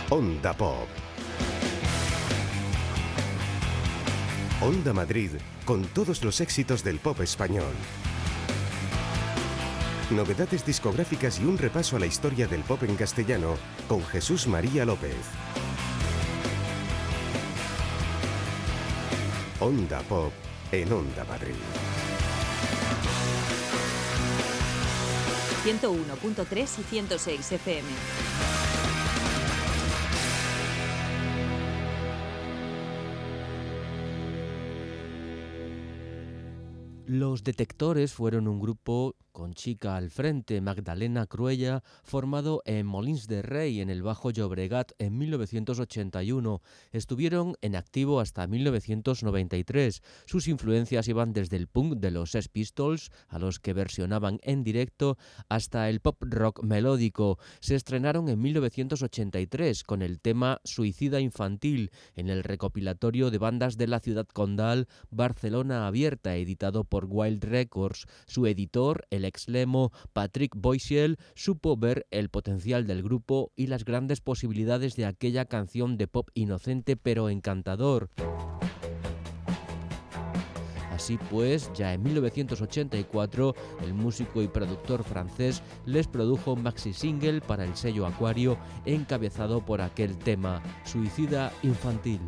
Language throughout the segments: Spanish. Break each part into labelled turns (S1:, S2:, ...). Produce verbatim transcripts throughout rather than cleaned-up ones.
S1: Onda Pop. Onda Madrid, con todos los éxitos del pop español. Novedades discográficas y un repaso a la historia del pop en castellano con Jesús María López. Onda Pop en Onda Madrid.
S2: ciento uno punto tres y ciento seis F M.
S3: Los Detectores fueron un grupo con chica al frente, Magdalena Cruella, formado en Molins de Rey, en el Bajo Llobregat, en mil novecientos ochenta y uno. Estuvieron en activo hasta mil novecientos noventa y tres. Sus influencias iban desde el punk de los Sex Pistols, a los que versionaban en directo, hasta el pop rock melódico. Se estrenaron en mil novecientos ochenta y tres con el tema Suicida Infantil, en el recopilatorio de bandas de la ciudad condal Barcelona Abierta, editado por Wild Records. Su editor, el ex-lemo Patrick Boyciel, supo ver el potencial del grupo y las grandes posibilidades de aquella canción de pop inocente pero encantador. Así pues, ya en mil novecientos ochenta y cuatro, el músico y productor francés les produjo un maxi single para el sello Acuario, encabezado por aquel tema, Suicida Infantil.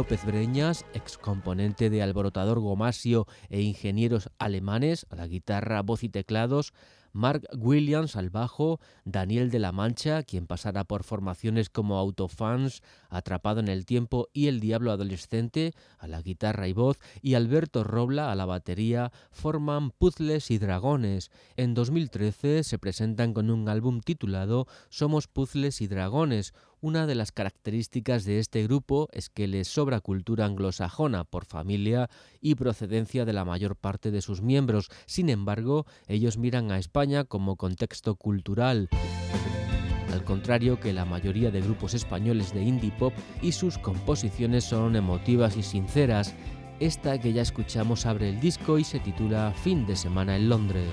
S3: López Breñas, excomponente de Alborotador Gomasio e ingenieros alemanes, a la guitarra, voz y teclados, Mark Williams al bajo, Daniel de la Mancha, quien pasará por formaciones como Autofans, Atrapado en el Tiempo y El Diablo Adolescente, a la guitarra y voz, y Alberto Robla a la batería, forman Puzzles y Dragones. En dos mil trece se presentan con un álbum titulado Somos Puzzles y Dragones. Una de las características de este grupo es que les sobra cultura anglosajona por familia y procedencia de la mayor parte de sus miembros. Sin embargo, ellos miran a España como contexto cultural, al contrario que la mayoría de grupos españoles de indie pop, y sus composiciones son emotivas y sinceras. Esta que ya escuchamos abre el disco y se titula Fin de semana en Londres.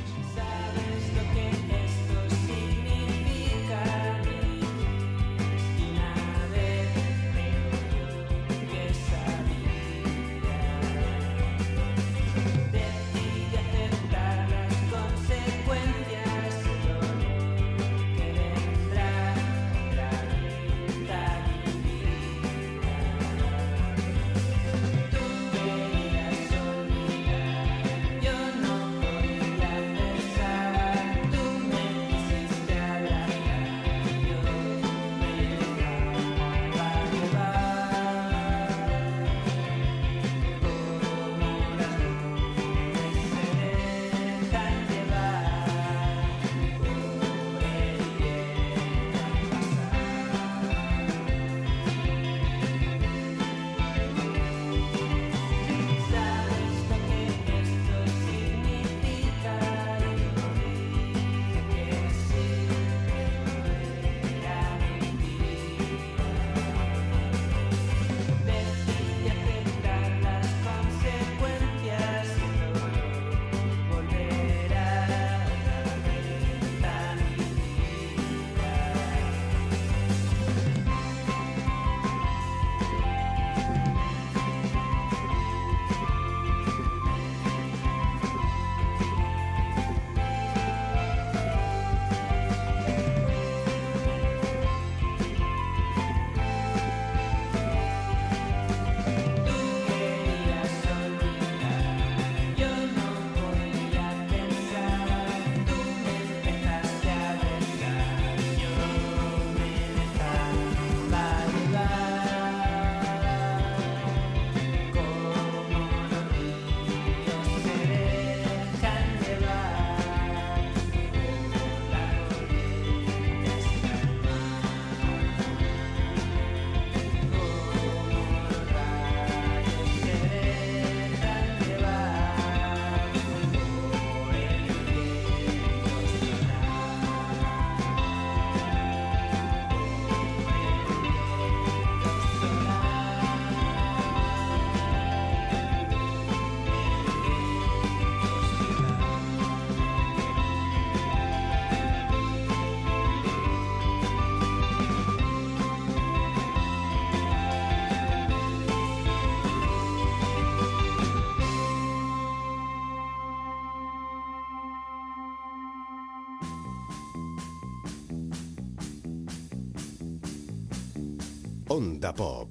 S1: Onda Pop.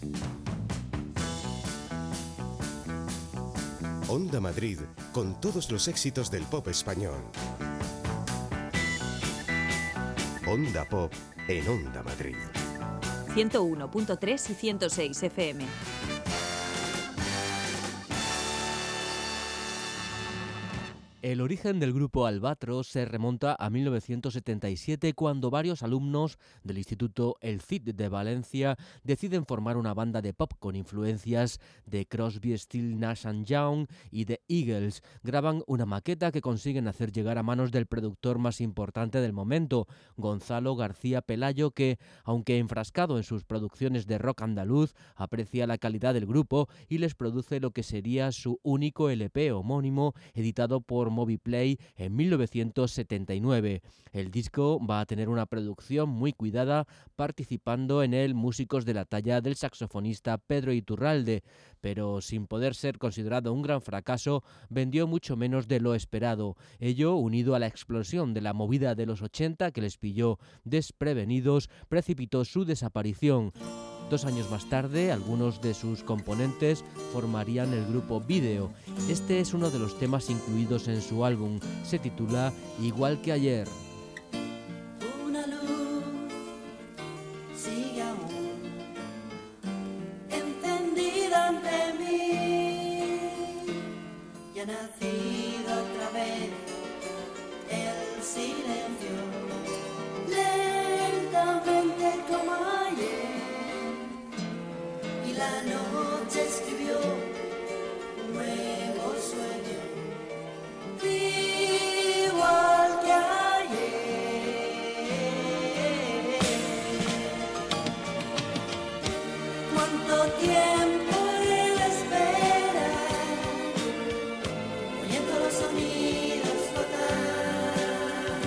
S1: Onda Madrid, con todos los éxitos del pop español. Onda Pop en Onda Madrid.
S2: ciento uno punto tres y ciento seis F M.
S3: El origen del grupo Albatros se remonta a mil novecientos setenta y siete, cuando varios alumnos del Instituto El Cid de Valencia deciden formar una banda de pop con influencias de Crosby, Stills, Nash and Young y The Eagles. Graban una maqueta que consiguen hacer llegar a manos del productor más importante del momento, Gonzalo García Pelayo, que, aunque enfrascado en sus producciones de rock andaluz, aprecia la calidad del grupo y les produce lo que sería su único L P homónimo, editado por Moviplay en mil novecientos setenta y nueve. El disco va a tener una producción muy cuidada, participando en él músicos de la talla del saxofonista Pedro Iturralde, pero sin poder ser considerado un gran fracaso, vendió mucho menos de lo esperado. Ello, unido a la explosión de la movida de los ochenta que les pilló desprevenidos, precipitó su desaparición. Dos años más tarde, algunos de sus componentes formarían el grupo Video. Este es uno de los temas incluidos en su álbum. Se titula Igual que ayer.
S4: Una luz sigue aún encendida ante mí y ha nacido otra vez el silencio lentamente como ayer y la noche escribió un nuevo sueño igual que ayer. Cuánto tiempo él espera oyendo los sonidos flotar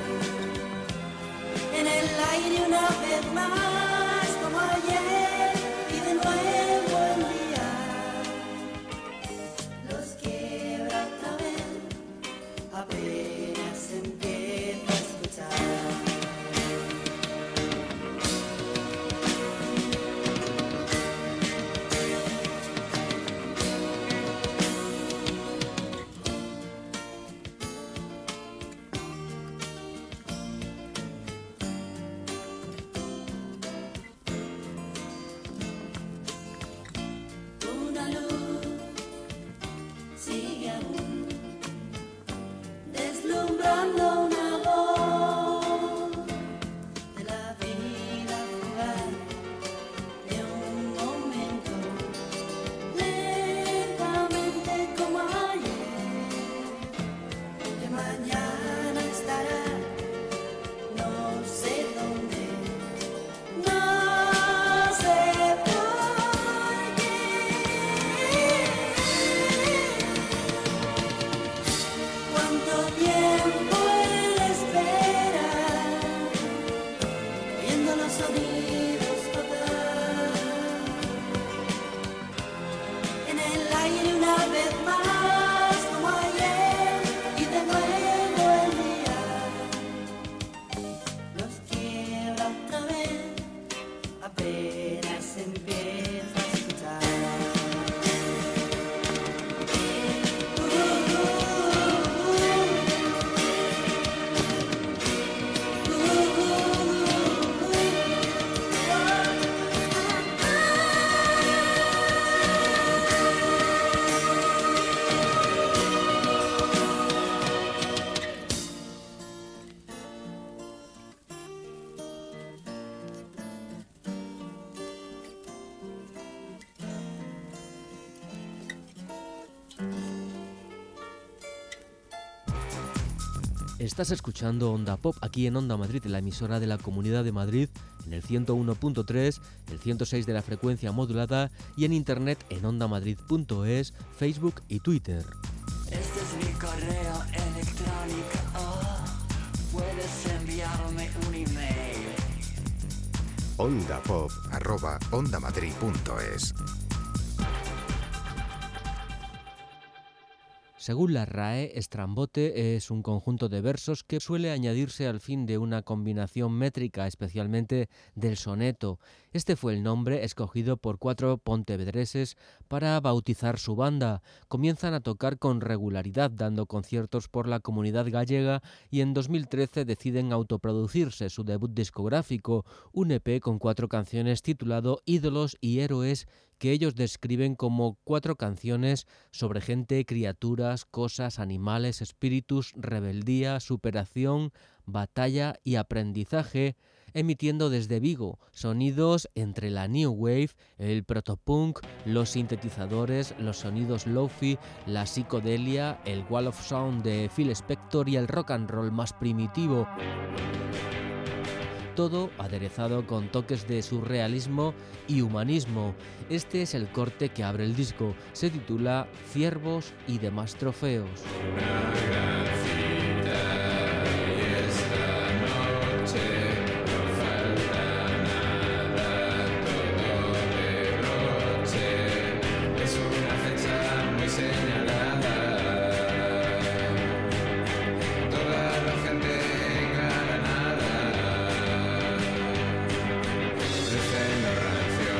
S4: en el aire una vez más como ayer y de nuevo el día los quiebra otra vez apenas empieza a escuchar. Una luz sigue aún deslumbrando una voz de la vida fugaz de un momento lentamente como ayer que mañana estará no sé dónde no sé por qué. Cuánto tiempo él espera oyendo los sonidos flotar en el aire una vez más como ayer y de nuevo el día los quiebra otra vez apenas empieza a escuchar.
S3: Estás escuchando Onda Pop aquí en Onda Madrid, la emisora de la Comunidad de Madrid, en el ciento uno punto tres, el ciento seis de la frecuencia modulada y en internet en ondamadrid punto es, Facebook y Twitter.
S5: Este es mi correo electrónico, oh, puedes enviarme un email.
S1: ondapop arroba ondamadrid punto es.
S3: Según la R A E, estrambote es un conjunto de versos que suele añadirse al fin de una combinación métrica, especialmente del soneto. Este fue el nombre escogido por cuatro pontevedreses para bautizar su banda. Comienzan a tocar con regularidad, dando conciertos por la comunidad gallega, y en dos mil trece deciden autoproducirse su debut discográfico, un E P con cuatro canciones titulado Ídolos y Héroes, que ellos describen como cuatro canciones sobre gente, criaturas, cosas, animales, espíritus, rebeldía, superación, batalla y aprendizaje, emitiendo desde Vigo sonidos entre la New Wave, el protopunk, los sintetizadores, los sonidos lo-fi, la psicodelia, el Wall of Sound de Phil Spector y el rock and roll más primitivo. Todo aderezado con toques de surrealismo y humanismo. Este es el corte que abre el disco. Se titula Ciervos y demás trofeos.
S6: Ofreciendo rancio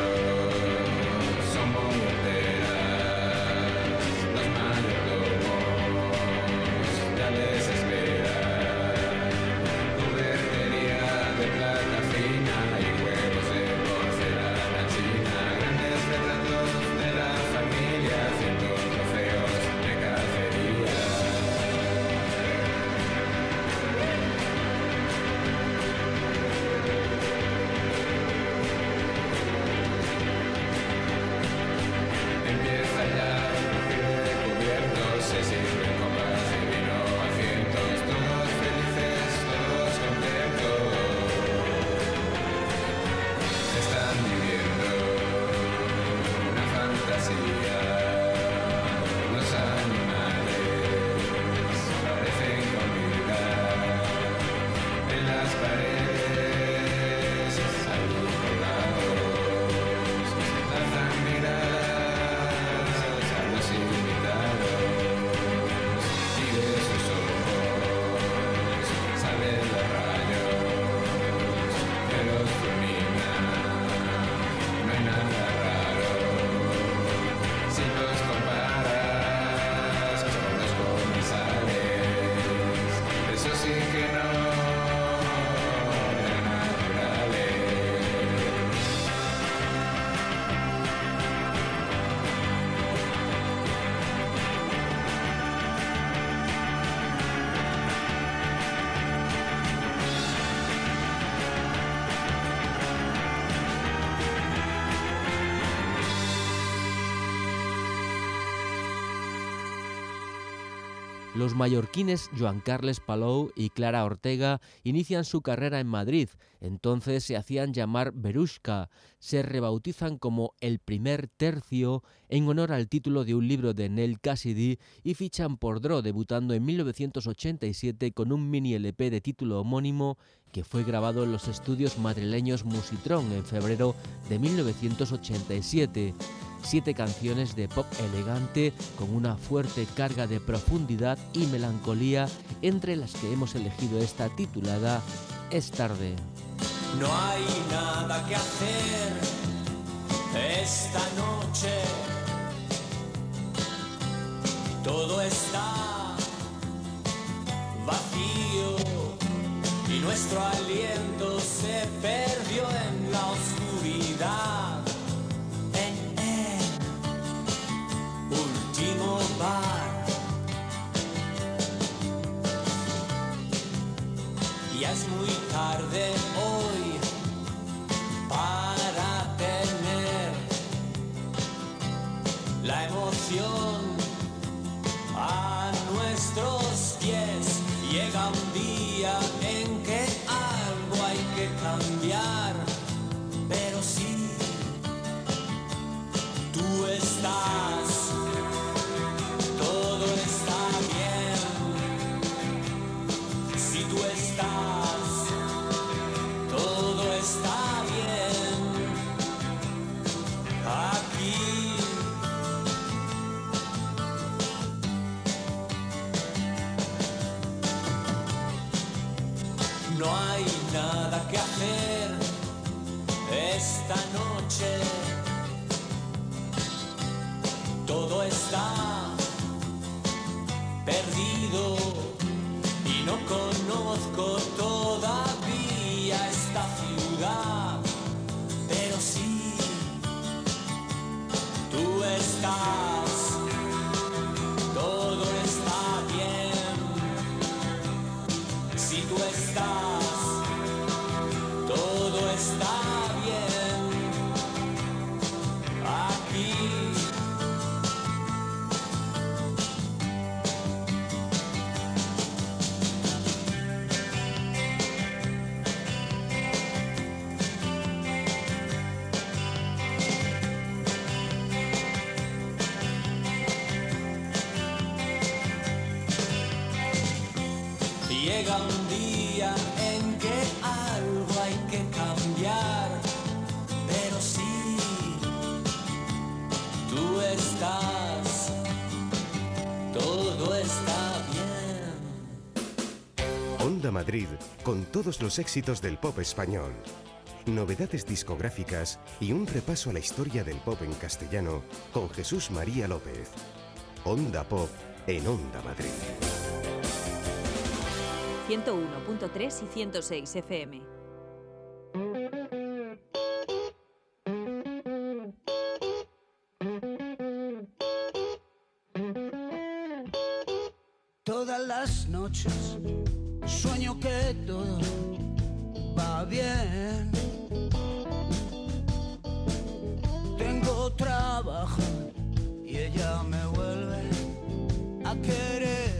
S3: Los mallorquines Joan Carles Palou y Clara Ortega inician su carrera en Madrid. Entonces se hacían llamar Verushka. Se rebautizan como El Primer Tercio en honor al título de un libro de Neil Cassidy y fichan por Dro, debutando en mil novecientos ochenta y siete con un mini L P de título homónimo que fue grabado en los estudios madrileños Musitron en febrero de mil novecientos ochenta y siete. Siete canciones de pop elegante con una fuerte carga de profundidad y melancolía, entre las que hemos elegido esta titulada Es tarde.
S6: No hay nada que hacer esta noche, todo está vacío y nuestro aliento se perdió en la oscuridad. En el último bar ya es muy tarde hoy para tener la emoción a nuestros pies. Llega un día en que algo hay que cambiar, pero si tú estás, todo está bien. Si tú estás, todo está bien. Aquí no hay nada que hacer esta noche, todo está perdido y no conozco todavía esta ciudad, pero si tú estás, todo está bien. Si tú estás, todo está bien. Aquí llega un día en que algo hay que cambiar, pero si tú estás, todo está bien.
S1: Onda Madrid, con todos los éxitos del pop español. Novedades discográficas y un repaso a la historia del pop en castellano con Jesús María López. Onda Pop en Onda Madrid.
S2: ciento uno punto tres y ciento seis F M.
S7: Todas las noches sueño que todo va bien. Tengo trabajo y ella me vuelve a querer.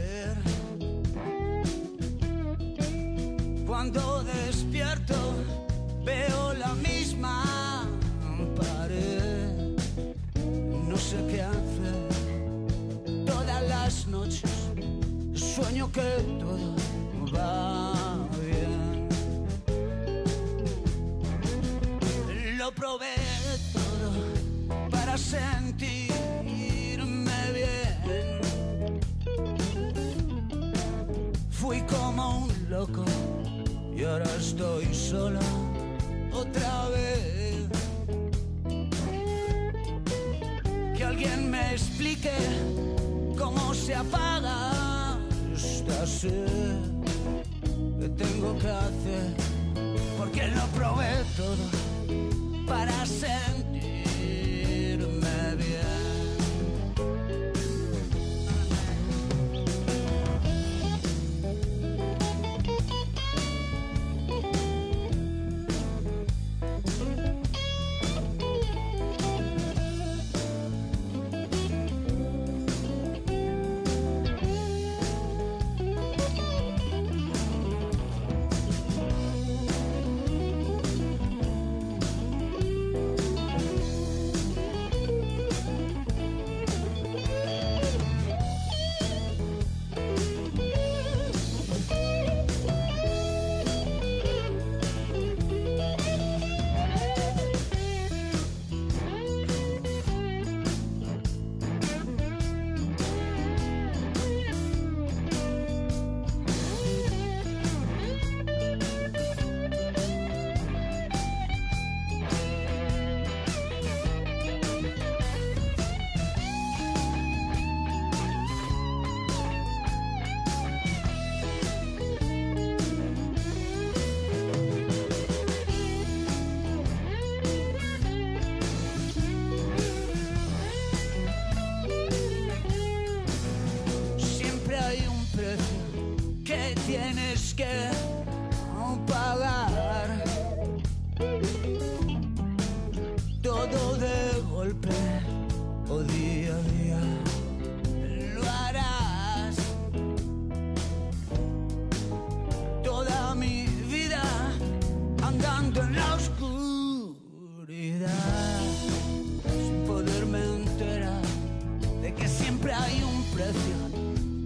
S7: Cuando despierto veo la misma pared. No sé qué hacer. Todas las noches sueño que todo va bien. Lo probé todo para sentirme bien. Fui como un loco y ahora estoy sola otra vez. Que alguien me explique cómo se apaga esta sed. ¿Qué tengo que hacer? Porque lo probé todo para sentirme bien.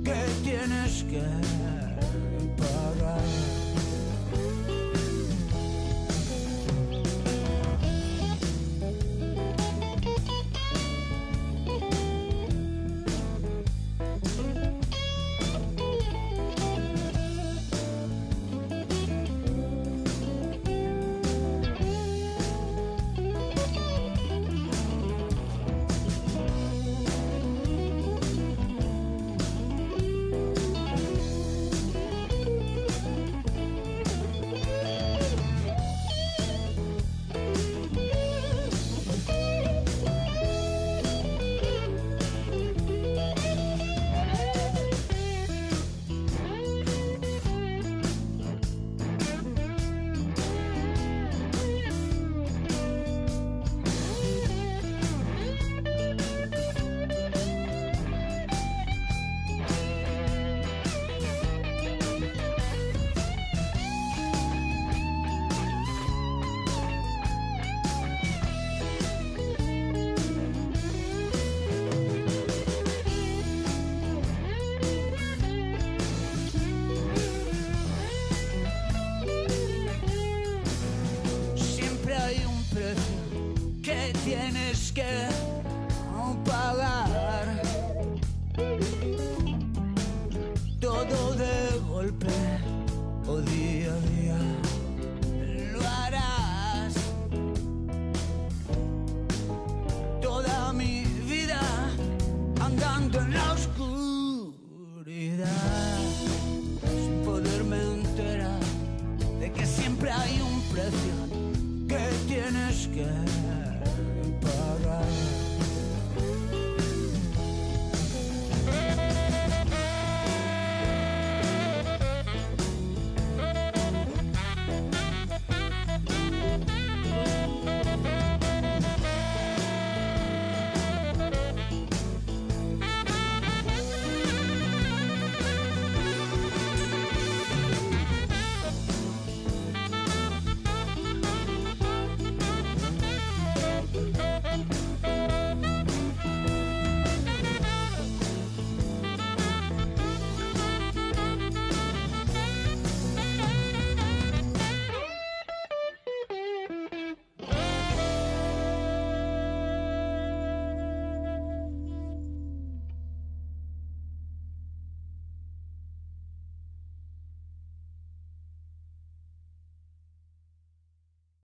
S7: que tienes que